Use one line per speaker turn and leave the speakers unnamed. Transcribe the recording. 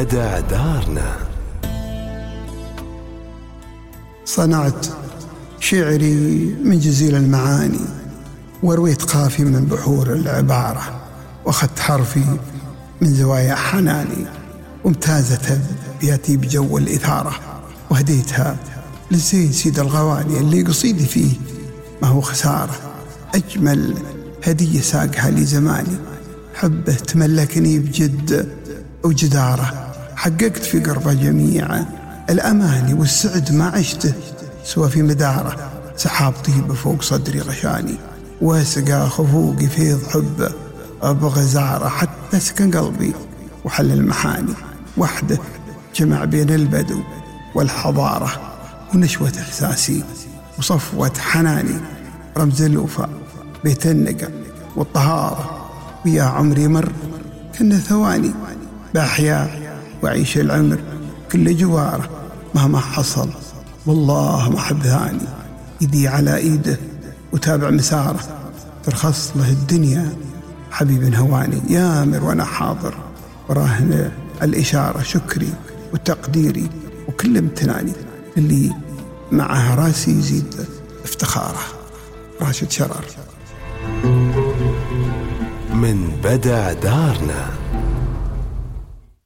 بدع دارنا.
صنعت شعري من جزيل المعاني، ورويت قافي من بحور العبارة، واخذت حرفي من زوايا حناني، وامتازت بياتي بجو الإثارة، وهديتها للزين سيد الغواني اللي قصيدي فيه ما هو خسارة. أجمل هدية ساقها لي زماني، حبه تملكني بجد وجدارة، حققت في قربه جميع الأماني، والسعد ما عشته سوى في مداره. سحاب طيبه فوق صدري غشاني، واسقى خفوقي فيض حبه أبغى زاره، حتى سكن قلبي وحل المحاني. وحده جمع بين البدو والحضارة، ونشوة إحساسي وصفوة حناني، رمز الوفاء بيت النقى والطهارة. ويا عمري مر كنا ثواني، بأحيا وعيش العمر كل جواره، مهما حصل والله ما أحب ثاني. إيدي على إيده وتابع مساره، ترخص له الدنيا حبيب هواني. يامر وأنا حاضر وراهن الإشارة، شكري وتقديري وكل امتناني، اللي معه راسي يزيد افتخاره. راشد شرار.
من بدع دارنا.